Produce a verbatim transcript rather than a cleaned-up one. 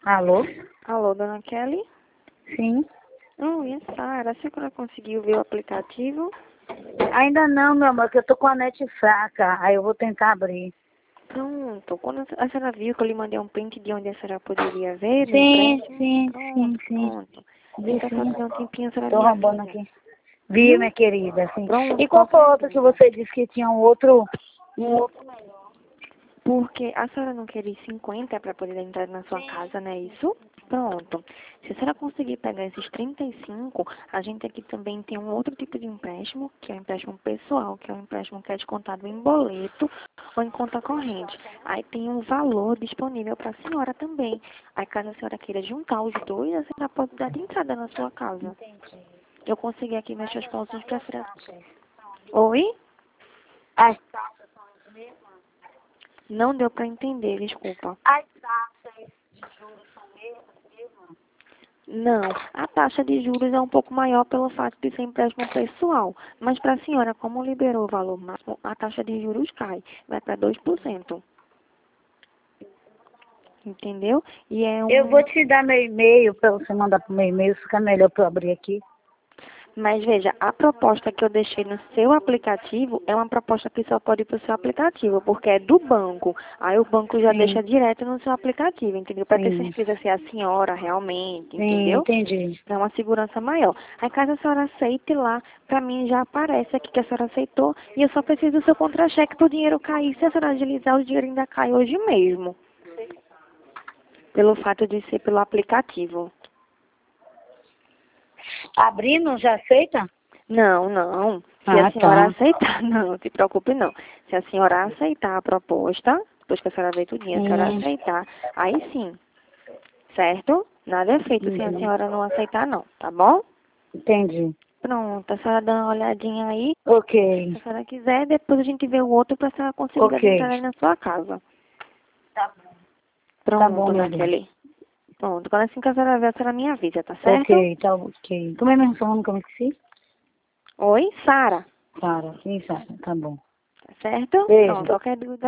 Alô? Alô, dona Kelly? Sim. Oi, é Sara. A senhora conseguiu ver o aplicativo? Ainda não, meu amor, que eu tô com a net fraca. Aí eu vou tentar abrir. Pronto. Quando a senhora viu que eu lhe mandei um print de onde a senhora poderia ver no Sim, empréstimo? sim, sim, Pronto, sim. pronto. Vi Então, só sim. tiver um tempinho, a senhora Tô me roubando avisa. aqui. Vi, Viu? minha querida, sim. Pronto, E qual foi a qualquer outra que dúvida. você disse que tinha um outro... Um outro melhor? Porque a senhora não queria cinquenta para poder entrar na sua casa, não é isso? Pronto. Se a senhora conseguir pegar esses trinta e cinco, a gente aqui também tem um outro tipo de empréstimo, que é o empréstimo pessoal, que é um empréstimo que é descontado em boleto ou em conta corrente. Aí tem um valor disponível para a senhora também. Aí caso a senhora queira juntar os dois, a senhora pode dar de entrada na sua casa. Entendi. Eu consegui aqui mexer os pontos para a senhora. Oi? As taxas são as mesmas? Não deu para entender, desculpa. As taxas de juros são mesmas? Não, a taxa de juros é um pouco maior pelo fato de ser empréstimo pessoal. Mas para a senhora, como liberou o valor máximo, a taxa de juros cai, vai para dois por cento. Entendeu? E é Eu um. vou te dar meu e-mail para você mandar pro meu e-mail, fica melhor para eu abrir aqui. Mas veja, a proposta que eu deixei no seu aplicativo é uma proposta que só pode ir para o seu aplicativo, porque é do banco. Aí o banco já Sim, deixa direto no seu aplicativo, entendeu? Para ter sim. certeza se é a senhora realmente, Sim, entendeu? entendi. Dá uma segurança maior. Aí caso a senhora aceite lá, para mim já aparece aqui que a senhora aceitou e eu só preciso do seu contra-cheque para o dinheiro cair. Se a senhora agilizar, o dinheiro ainda cai hoje mesmo. Pelo fato de ser pelo aplicativo. Abrindo, já aceita? Não, não. Se a Ah, senhora tá. aceitar, não, se preocupe não. Se a senhora aceitar a proposta, depois que a senhora vê tudinho, a senhora Hum, aceitar, aí sim, certo? Nada é feito se a uhum. senhora não aceitar não, tá bom? Entendi. Pronto, a senhora dá uma olhadinha aí. Ok, Se a senhora quiser, depois a gente vê o outro para a senhora conseguir ok. adentrar aí na sua casa. Tá bom. Tá Pronto, bom, meu dona bem. Kelly. Pronto, quando assim que a senhora vê, a senhora me avisa, tá certo? Ok, tá ok. Como é mesmo seu nome que eu me esqueci? Oi, Sara. Sara, sim, Sara, tá bom. Tá certo? Pronto, Beijo. qualquer dúvida.